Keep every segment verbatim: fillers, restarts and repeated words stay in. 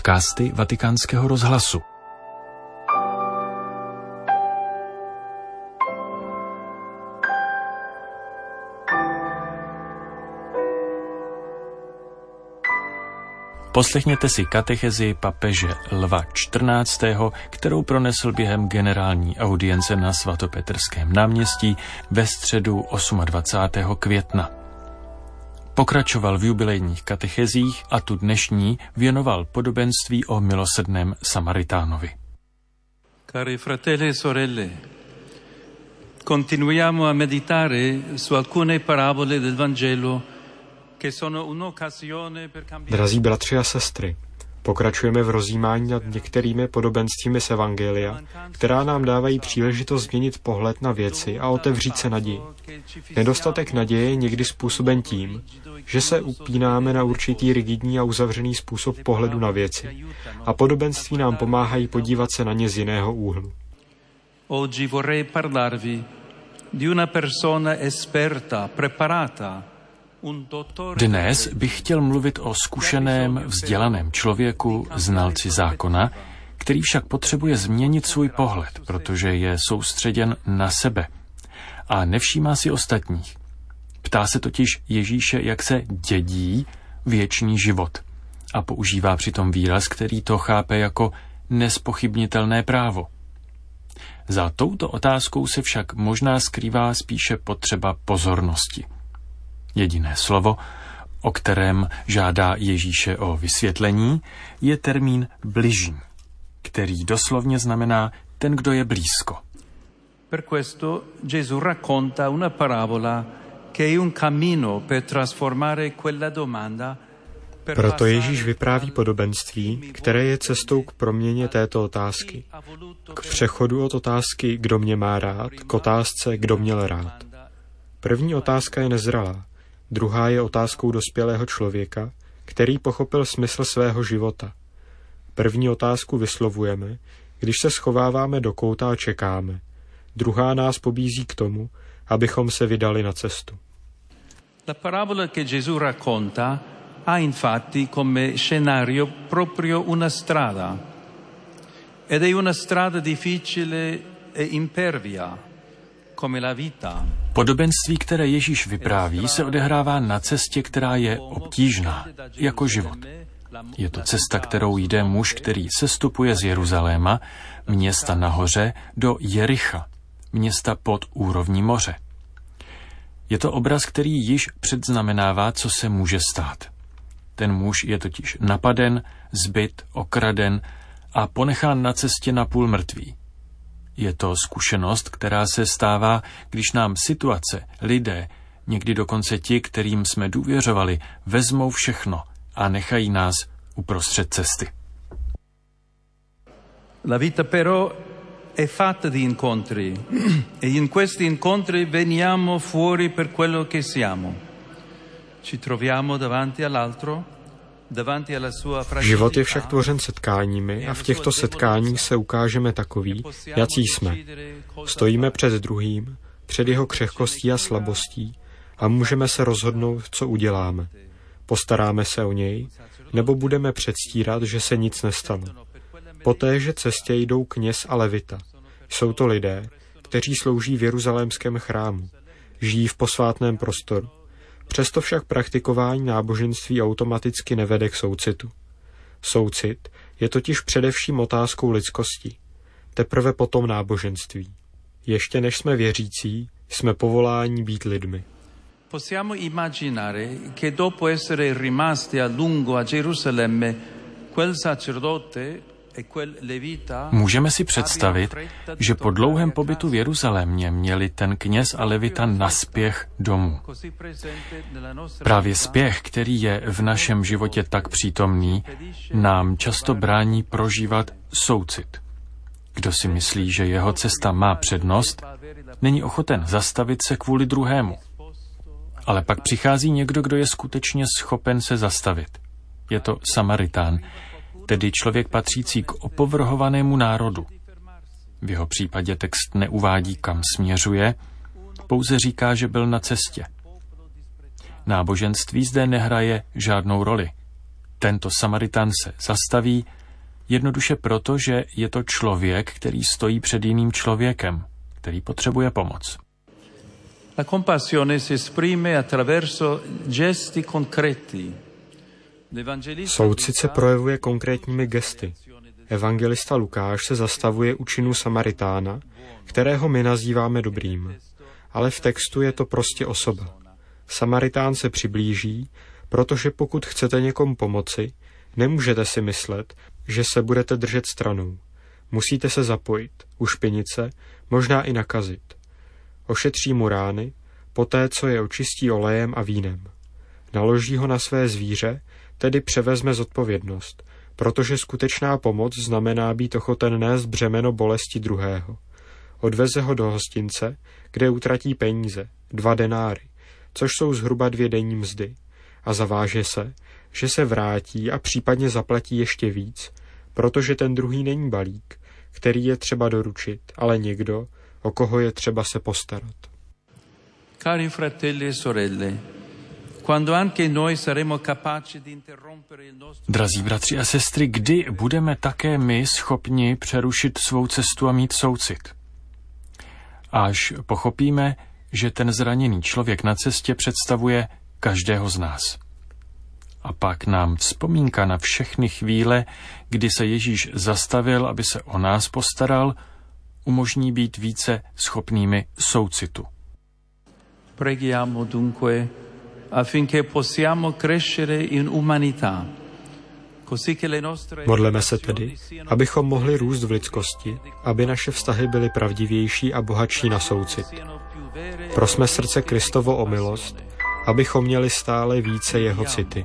podcasty Vatikánského rozhlasu. Poslechněte si katechezi papeže Lva čtrnáctého., kterou pronesl během generální audience na svatopetrském náměstí ve středu dvacátého osmého května. Pokračoval v jubilejních katechezích a tu dnešní věnoval podobenství o milosrdném Samaritánovi. Cari fratelli e sorelle, continuiamo a meditare su alcune parabole del Vangelo. Drazí bratři a sestry, pokračujeme v rozjímání nad některými podobenstvími z Evangelia, která nám dávají příležitost změnit pohled na věci a otevřít se naději. Nedostatek naděje je někdy způsoben tím, že se upínáme na určitý rigidní a uzavřený způsob pohledu na věci a podobenství nám pomáhají podívat se na ně z jiného úhlu. Oggi vorrei parlarvi di una persona esperta, preparata. Dnes bych chtěl mluvit o zkušeném, vzdělaném člověku, znalci zákona, který však potřebuje změnit svůj pohled, protože je soustředěn na sebe a nevšímá si ostatních. Ptá se totiž Ježíše, jak se dědí věčný život a používá přitom výraz, který to chápe jako nespochybnitelné právo. Za touto otázkou se však možná skrývá spíše potřeba pozornosti. Jediné slovo, o kterém žádá Ježíše o vysvětlení, je termín bližní, který doslovně znamená ten, kdo je blízko. Per questo Gesù racconta una parabola che è un cammino per trasformare quella domanda. Proto Ježíš vypráví podobenství, které je cestou k proměně této otázky. K přechodu od otázky, kdo mě má rád, k otázce, kdo měl rád. První otázka je nezralá. Druhá je otázkou dospělého člověka, který pochopil smysl svého života. První otázku vyslovujeme, když se schováváme do kouta a čekáme. Druhá nás pobízí k tomu, abychom se vydali na cestu. La parabola che Gesù racconta ha infatti come scenario proprio una strada. Ed è una strada difficile e impervia. Podobenství, které Ježíš vypráví, se odehrává na cestě, která je obtížná, jako život. Je to cesta, kterou jde muž, který sestupuje z Jeruzaléma, města nahoře, do Jericha, města pod úrovní moře. Je to obraz, který již předznamenává, co se může stát. Ten muž je totiž napaden, zbyt, okraden a ponechán na cestě napůl mrtvý. Je to zkušenost, která se stává, když nám situace, lidé, někdy dokonce ti, kterým jsme důvěřovali, vezmou všechno a nechají nás uprostřed cesty. La vita però è fatta di incontri e in questi incontri veniamo fuori per quello che siamo. Ci troviamo davanti all'altro. Život je však tvořen setkáními a v těchto setkáních se ukážeme takoví, jací jsme. Stojíme před druhým, před jeho křehkostí a slabostí a můžeme se rozhodnout, co uděláme. Postaráme se o něj, nebo budeme předstírat, že se nic nestalo. Po téže cestě jdou kněz a levita. Jsou to lidé, kteří slouží v jeruzalémském chrámu, žijí v posvátném prostoru. Přesto však praktikování náboženství automaticky nevede k soucitu. Soucit je totiž především otázkou lidskosti, teprve potom náboženství. Ještě než jsme věřící, jsme povoláni být lidmi. Possiamo immaginare che dopo essere rimasti a lungo a Gerusalemme, quel sacerdote. Můžeme si představit, že po dlouhém pobytu v Jeruzalémě měli ten kněz a levita naspěch domů. Právě spěch, který je v našem životě tak přítomný, nám často brání prožívat soucit. Kdo si myslí, že jeho cesta má přednost, není ochoten zastavit se kvůli druhému. Ale pak přichází někdo, kdo je skutečně schopen se zastavit. Je to Samaritán, tedy člověk patřící k opovrhovanému národu. V jeho případě text neuvádí, kam směřuje, pouze říká, že byl na cestě. Náboženství zde nehraje žádnou roli. Tento Samaritan se zastaví jednoduše proto, že je to člověk, který stojí před jiným člověkem, který potřebuje pomoc. La compassione si esprime attraverso gesti concreti. Soucit se projevuje konkrétními gesty. Evangelista Lukáš se zastavuje u činu Samaritána, kterého my nazýváme dobrým. Ale v textu je to prostě osoba. Samaritán se přiblíží, protože pokud chcete někomu pomoci, nemůžete si myslet, že se budete držet stranou. Musíte se zapojit, ušpinit se, možná i nakazit. Ošetří mu rány, poté co je očistí olejem a vínem. Naloží ho na své zvíře, tedy převezme zodpovědnost, protože skutečná pomoc znamená být ochoten nést břemeno bolesti druhého. Odveze ho do hostince, kde utratí peníze, dva denáry, což jsou zhruba dvě denní mzdy, a zaváže se, že se vrátí a případně zaplatí ještě víc, protože ten druhý není balík, který je třeba doručit, ale někdo, o koho je třeba se postarat. Cari fratelli e sorelle, quando anche noi saremo capaci di interrompere il nostro... Drazí bratři a sestry, kdy budeme také my schopni přerušit svou cestu a mít soucit? Až pochopíme, že ten zraněný člověk na cestě představuje každého z nás. A pak nám vzpomínka na všechny chvíle, kdy se Ježíš zastavil, aby se o nás postaral, umožní být více schopnými soucitu. Preghiamo dunque affinché possiamo crescere in umanità. Modleme se tedy, abychom mohli růst v lidskosti, aby naše vztahy byly pravdivější a bohatší na soucit. Prosme srdce Kristovo o milost, abychom měli stále více jeho city.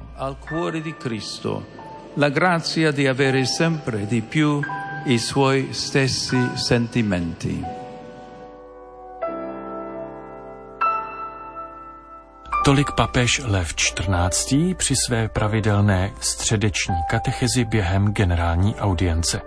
La grazia di avere sempre di più i suoi stessi sentimenti. Tolik papež Lev čtrnáctý při své pravidelné středeční katechezi během generální audience.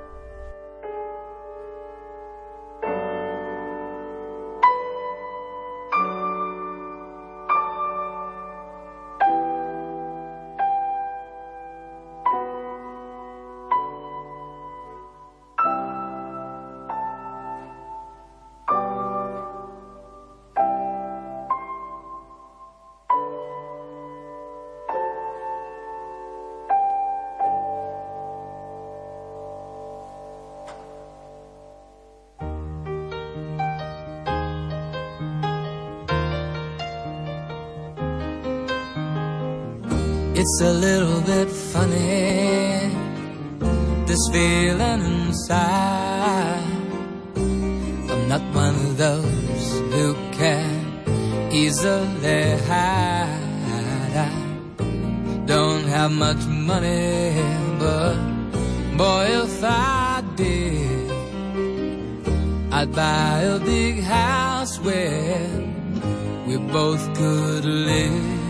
It's a little bit funny, this feeling inside. I'm not one of those who can easily hide. I don't have much money, but boy, if I did, I'd buy a big house where we both could live.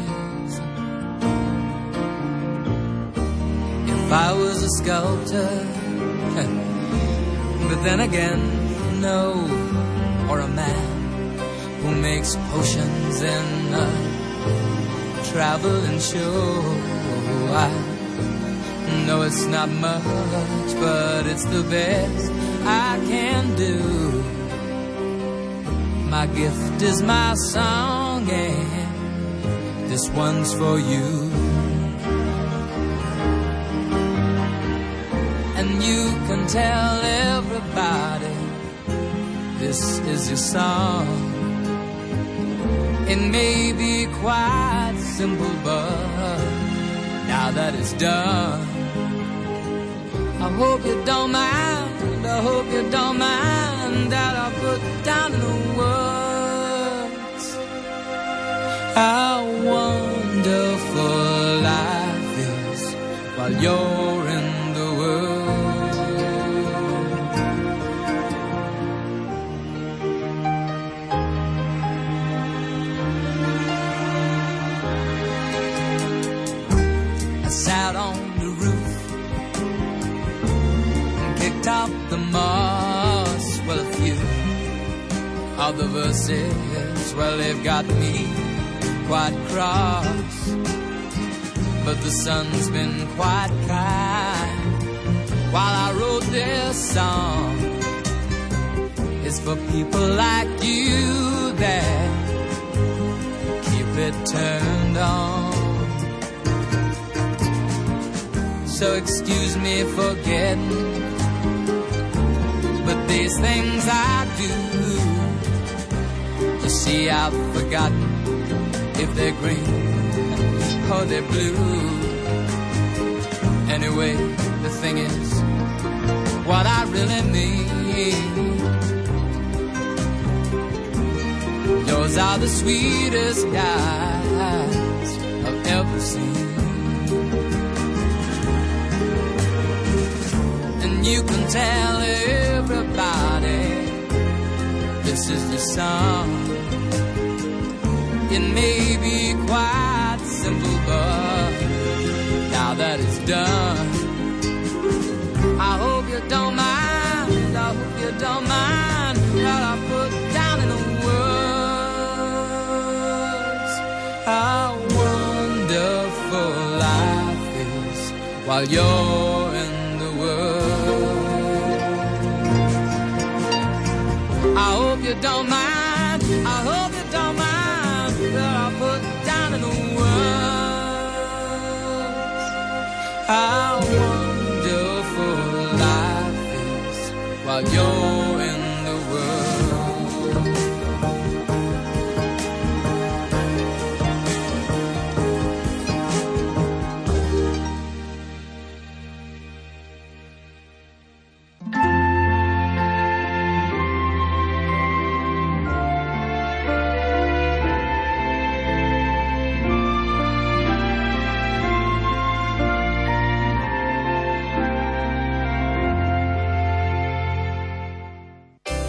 If I was a sculptor, but then again, no, or a man who makes potions in a traveling show. I know it's not much, but it's the best I can do. My gift is my song, and this one's for you. And you can tell everybody this is your song. It may be quite simple, but now that it's done, I hope you don't mind, I hope you don't mind that I put down the words how wonderful life is while you're in the world. Sat on the roof and kicked out the moss. Well, a few of the verses, well, they've got me quite cross. but the sun's been quite kind. While I wrote this song, it's for people like you that keep it turned on. So excuse me for getting, but these things I do, you see I've forgotten if they're green or they're blue. Anyway, the thing is, what I really mean, yours are the sweetest eyes I've ever seen. And you can tell everybody this is your song. It may be quite simple, but now that it's done, I hope you don't mind, I hope you don't mind what I put down in the words. How wonderful life is while you're in the world. I hope you don't mind, I hope you don't mind what I put down in the words. How wonderful life is while you're